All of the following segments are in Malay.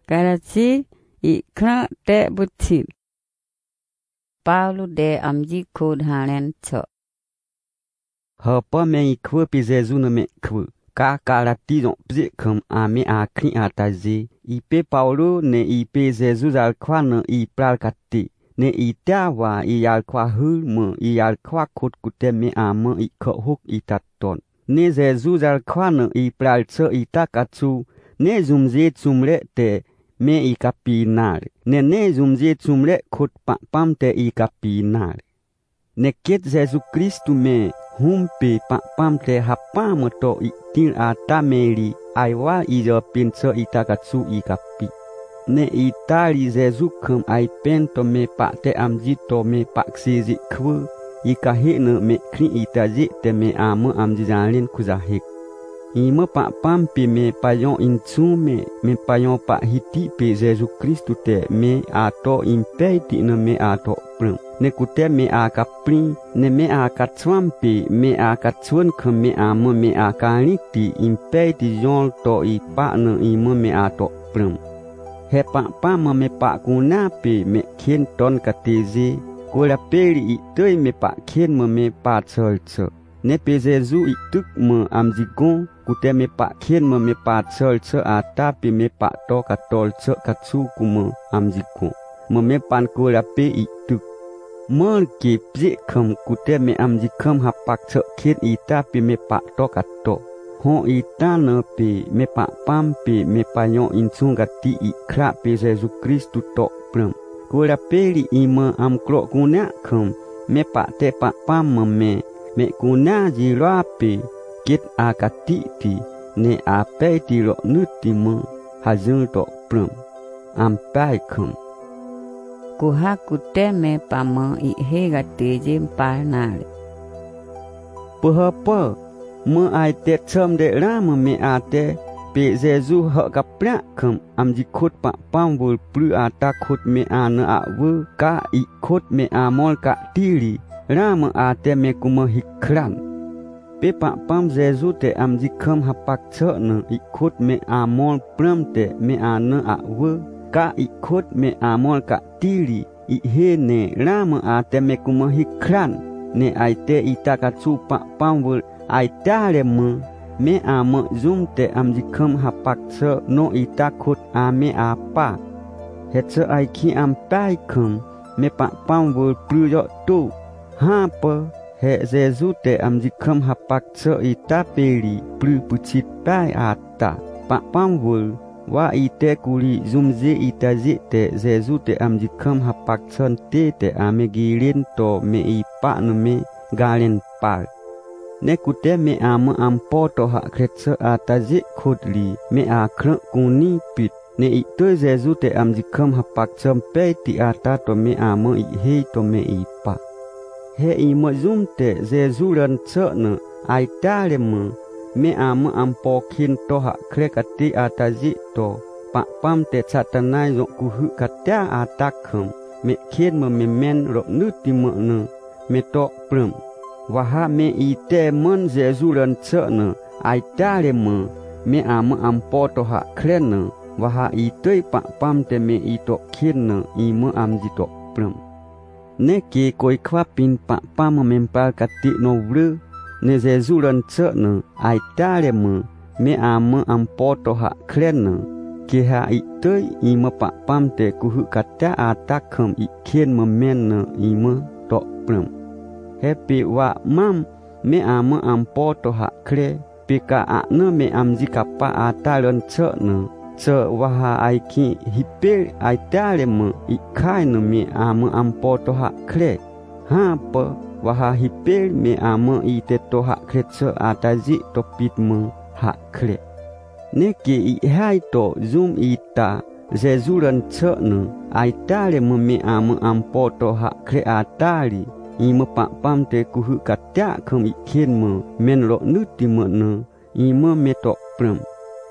Karachi ikna te butin. Paulo de amji khod hanen cho. Hapa me ikwe pi Jesu na me kwe. Ka karati don pzi kum ame akri atazi. Ipe Paulo ne ipe Jesu zal kwa na ipral kati. Ne itawa iyal kwa hul mo iyal kwa khod kute me ame ikho huk itaton. Ne Jesu zal kwa na ipral cho itakatsu. Ne zumze tsumre te me ikapinar. Ne zumze tsumre khod pam te ikapinar. Ne ket Jesu Kristu me humpe pam te hapam to itin ata meri aiwa ijo pinso itakatsu ikapi. Ne itali Jesu kum ai pento me pa te amji to me paksizi kwe ikahe ne me kri itaji te me amu amji jalin kuzahik. Ima pam pe me payon insu me payon pa hiti pe Jesu Kristu te me ato impeti ne me ato prem. Ne kute me akapri ne me akatswampe me akatswan ke me amu me akaniti impeti jol to ipa ne ima me ato prem. He pam me pa kuna pe me kien ton kateze kola peri itoi me pa kien me pa cholcho. Ne pe Jesu ituk me amjigon kute me pa kien me pa cholcho ata pe me pa to katolcho katsu kuma amjigon. Me pan kola pe ituk. Mer ke pje kum kute me amjikom hapak cho kien ita pe me pa to kato. Ho ita ne pe me pa pam pe me payon insung gati ikra pe Jesu Kristu to prem. Kola peri ima amklo kuna kum me pa te pa pam me kuna jirwa pe kit akati ti ne ape ti ro nuti me hazun to prem. Ampai kum. Kuha kute me pama ihega teje parnal. Pahapa me ai te chom de ram me ate pe Jesu ha kapra kum amji khot pa pam bul plu ata khot me an a wu ka I khot me amol ka tiri ram ate me kuma hikran. Pe pa pam Jesu te amji kham hapak cho ne I khot me amol pram te me an a wu ka I khot me amol ka tiri I he ne ram ate me kuma hikran ne ai te itakatsu pa pam bul ai tare me ama zoom te amji kham hapak cho no itakot ame apa. Het ai ki am pai kham me pa pam bul plu yo tu. Ha pa he Jesu te amji kham hapak cho itapeli plu puchit pai ata. Pa pam bul wa ite kuli zumze itaje te Jesu te amji kham hapak chon te ame gilin to me ipa no me galen par. Ne kute me ama ampo to ha kretsa ataje khodli me akra kuni pit ne ito Jesu te amji kham hapak chom pe ti ata to me ama I he to me ipa. He ima zum te Jesu ran cha ne ai tale me ama ampo khin to ha krekati ataje to pa pam te chatanai zo kuhu katya atakham me khin me men ro nuti ne me to prem. Waha me ite mon Jesu ran cha ne ai tale me ama ampo to ha kren waha itoi pa pam te me ito khin ne ima amji to prem. Ne ke koi khwa pin pa pam mempal kati no vru ne Jesu ran cha ne ai tale me ama ampo to ha kren ke ha itoi ima pa pam te kuhu katya atakham I khen men ima to prem. Happy wa mam me ama ampo to ha kre pika akna me amji kapa atalan cha ne cha waha aiki hipe aitale I khai no me ama ampo to ha kre ha pa waha hipe me ama ite to ha kre cha ataji to pit ha kre ne ke I hai to zoom ita Jesu ran cha ne aitale me ama ampo to ha kre atali ima pa pam te kuhu katya kham I khen men ro nuti ne ima me to prem.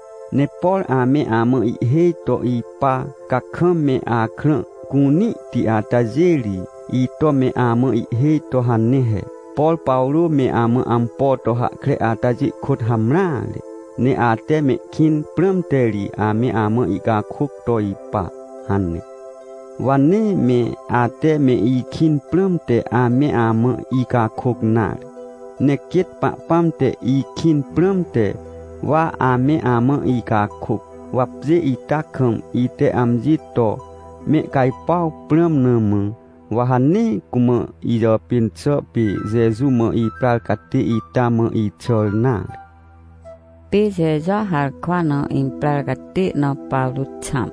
Ne Paul ame ama I he to I pa ka kham me akra kuni ti atajeli I to me ama I he to hanne he. Paul Paulo me ama ampo to ha kre ataji khot hamra le. ne ate me kin pram teri ame amo ika khuk to ipa hanne wanne me ate me I kin pram te ame amo ika khuk nar ne kit pa pam te I kin pram te wa ame amo ika khuk wapje ita kham ite amji to me kai pau pram nemu wahane kuma ida pinso pi Jesu mo I pral kati ita mo I cholna pi Jesu har kwano in pral kati no Paulus cham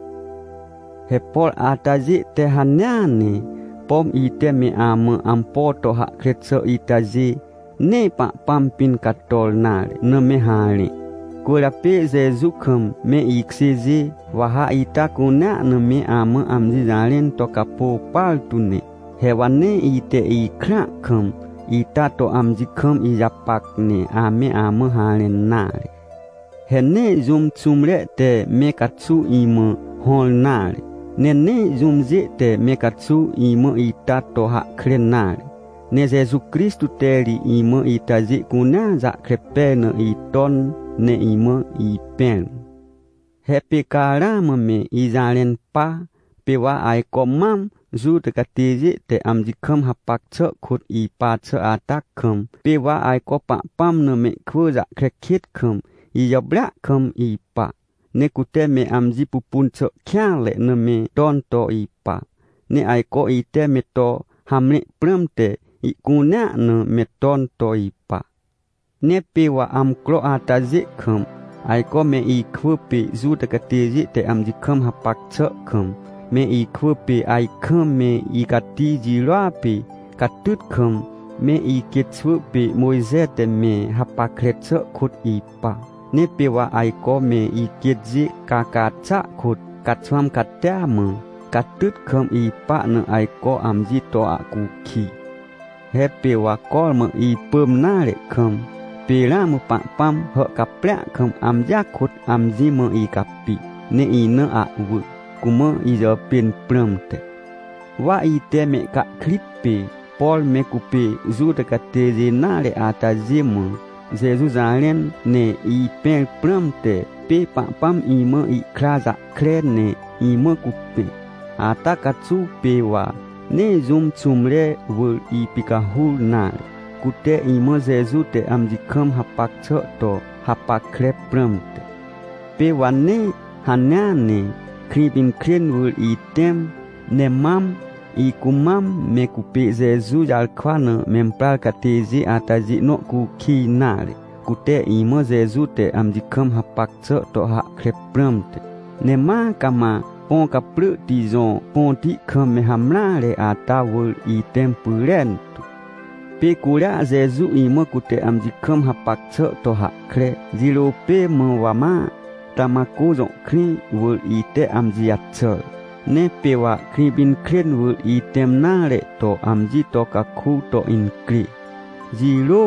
hepol ataji te hanyane pom ite me amo ampo to ha kretso itaji ne pa pampin katol nare no me hali kula pe Jesu kham me iksiji waha ita kuna no me amo amji jalen to kapo pal tune hewane ite I khra kham ita to amji kham I japak ne ame amo halen nare henne zum chumre te me katsu imo hol nare nene zumje te mekatsu imo ita to ha krenare ne Jesu Kristu teri imo itaji kuna za krepene iton ne imo ipen hepe karama me izalen pa pewa ai komam zu te katiji te amji kham hapak cho khut I pa cho atak kham pewa ai ko pa pam ne me khu za krekit kham I yobra kham I pa ne kute me amji pupun cho kya le ne me ton to ipa ne ai ko ite me to hamne premte I kuna ne me ton to ipa ne pe wa am klo ataji kham ai ko me I khwe zu te katiji te amji kham hapak cho kham me I khwe ai kham me I kati jilwa pe katut kham me I ketsu pe moize te me hapak kret cho khut ipa ne pe wa ai ko me I ketji kakacha khut katchwam katya mu katut kham I pa ne ai ko amji to aku khi he pe wa ko me I pum na le kham pe la mu pa pam ho kapra kham amja khut amji mo I kapi ne I ne a wu kuma I jo pin pram te wa I te me ka klip pe Paul me kupe zu te katezi na le ataji mu Jesu jalen ne I pen pramte pe pa pam I mo I kraza kren ne I mo kupe ata katsu pe wa ne zum chumre wul I pika hul na kute I mo Jesu te amji kham hapak cho to hapak kre pramte pe wa ne hanya ne kribin kren wul I tem ne mam I kumam me kupe Jesu jal khwana mempral katezi ataji no ku khi nare kute I mo Jesu te amji kham hapak cho to ha krepramte ne ma kama pon kapru ti zon pon ti kham me hamla le ata wul I tempuren pe kula Jesu I mo kute amji kham hapak cho to ha kre zero pe mo wama tamako zon kri wul I te amji atcho ne pe wa kribin kren wul I tem na le to amji to ka khu to in kri zero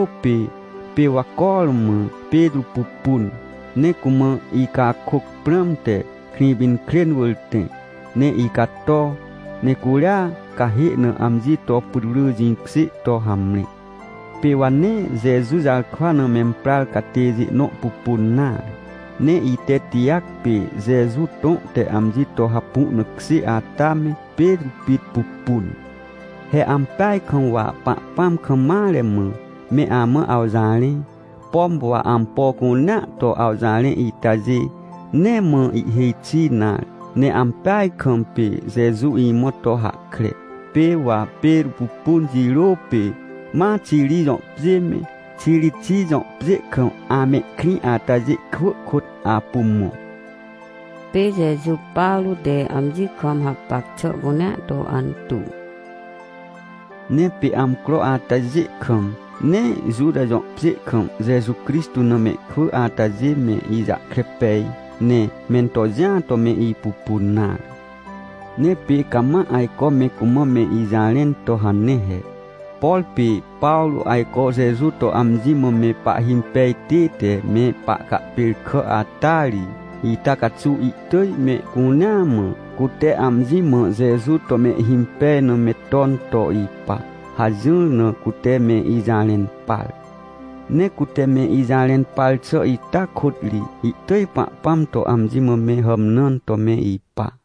pe wa kolm pe du pupun ne kuma I ka khuk pramte kribin kren wul te ne I ka to ne kula ka hi ne amji to puru jinksi to hamni pe wa ne Jesu jal khwana mempral ka tezi no pupun na ne ite tiak pe Jesu ton te amji to hapu nuksi atame pe pit pupun he ampai khon wa pa pam khamale mu me ama auzali pom wa ampo kuna to auzali itaji ne mo I hechi na ne ampai khon pe Jesu I moto hakre pe wa pe pupun jiro pe ma chiri jo jeme chiri chi jo je khon ame kri ataji khut apumo pe Jesu Paulus de amji kham hapak cho guna to antu ne pe am kro ataji kham ne juda jo je kham Jesu Kristu no me khu ataji me iza krepe ne mento ja to me I pupuna ne pe kama ai ko me kuma me izalen to hanne he Paul pe Paulo ai ko Jesu to amji mo me pa himpe te me pa ka pil kho atari ita katsu itoi me kunamo kute amji mo Jesu to me himpe no me ton to ipa hajul no kute me izalen pal ne kute me izalen palco ita khut li. Itoi pak pam to amji me hom non to me ipa.